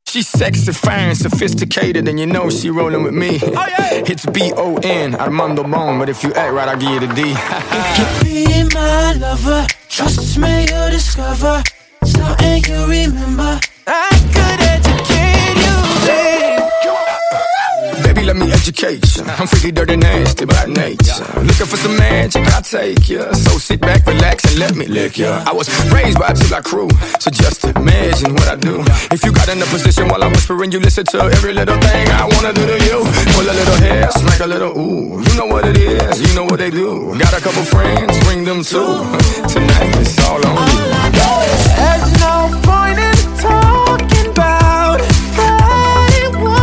She's sexy, fine, sophisticated, and you know she rolling with me. Oh, yeah. It's B-O-N, Armando Bone, but if you act right, I'll give you the D. If you be my lover, trust me, you'll discover something you remember. I could educate you, babe. Baby, let me educate you. I'm freaky, dirty, nasty by nature. Looking for some magic, I'll take you. So sit back, relax, and let me lick you. I was raised by a two-block crew, so just imagine what I do. If you got in a position while I'm whispering, you listen to every little thing I wanna do to you. Pull a little hair, smack a little ooh. You know what it is, you know what they do. Got a couple friends, bring them too. Tonight it's all on you. There's no point in talking about body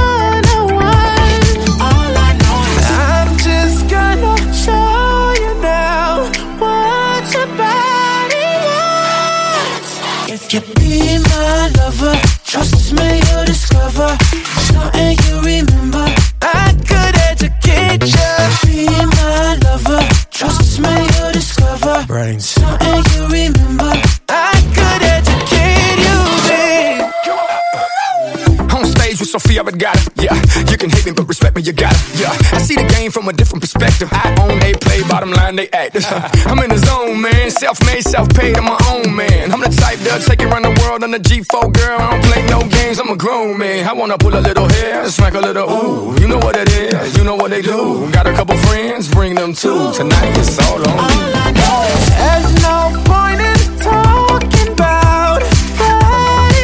101. All I know is I'm just gonna show you now what your body wants. If you be my lover, trust me, you'll discover something you remember. I could educate you. Be my lover, trust me, you'll discover brains. Something you remember. I could educate you, babe. On stage with Sophia Vergara, yeah. You can hate me, but respect me, you got it, yeah. I see the game from a different perspective. I own, they play, bottom line, they act. I'm in the zone, man. Self-made, self-paid, I'm my own man. I'm the type that'll take you around the world on the G4, girl. I don't play no games, I'm a grown man. I wanna pull a little hair, smack a little ooh. You know what it is, you know what they do. Got a couple friends, bring them too. Tonight it's all on you. There's no point in talking about body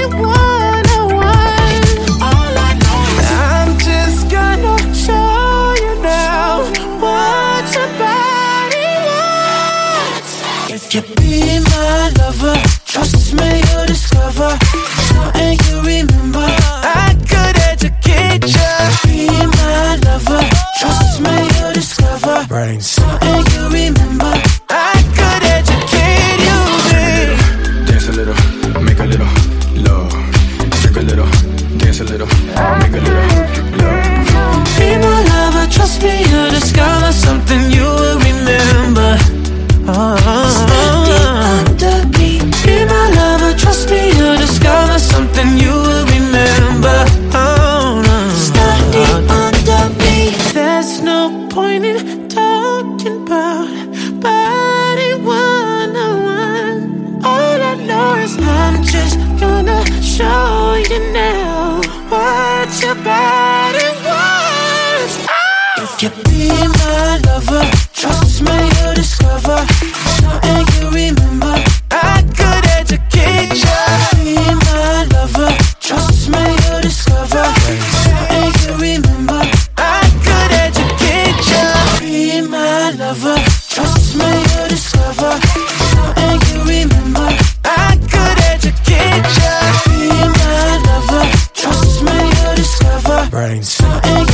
101. All I know is I'm just gonna show you now what your body wants. If you be my lover, trust me, you'll discover something you remember. I could educate you. Be my lover, trust me, you'll discover Brains. something you remember. I could educate you, babe. Dance a little, make a little love. Shake a little, dance a little, make a little love. Be my lover, trust me, you'll discover something you will remember. Under me. Be my lover, trust me, you'll discover something you will remember. Standing under me. There's no point in talking about body 101. All I know is I'm just gonna show you now what your body wants. If you be my lover, trust me, you'll discover something you remember. I could educate you. Be my lover, trust me, you'll discover something you remember. I could educate you. Be my lover, trust me, you'll discover something you remember. I could educate you. Be my lover, trust me, you'll discover Brains. something